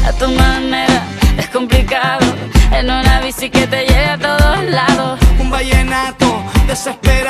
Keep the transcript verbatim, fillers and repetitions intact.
a tu manera. Es complicado en una bici que te lleve a todos lados. Un vallenato desesperado